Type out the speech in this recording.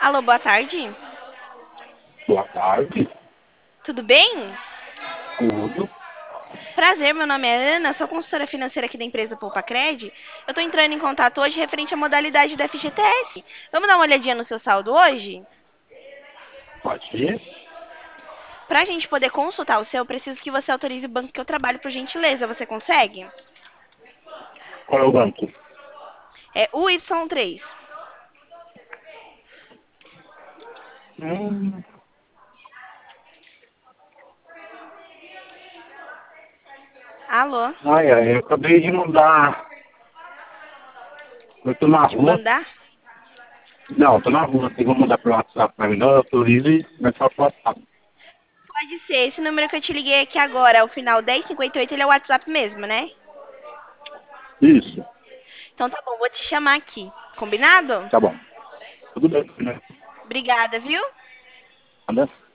Alô, boa tarde. Boa tarde. Tudo bem? Tudo. Prazer, meu nome é Ana, sou consultora financeira aqui da empresa Poupa-Cred. Eu estou entrando em contato hoje referente à modalidade da FGTS. Vamos dar uma olhadinha no seu saldo hoje? Pode ir? Para a gente poder consultar o seu, eu preciso que você autorize o banco que eu trabalho, por gentileza. Você consegue? Qual é o banco? É o Y3. Hum, Alô? eu acabei de mandar. Eu tô na De rua. mandar? Não, eu tô na rua. Vocês vão mandar pro WhatsApp pra mim. Não, eu autorizo e vai só pro WhatsApp. Pode ser. Esse número que eu te liguei aqui agora, é o final 1058, ele é o WhatsApp mesmo, né? Isso. Então tá bom, vou te chamar aqui. Combinado? Tá bom. Tudo bem, né? Obrigada, viu? Nada.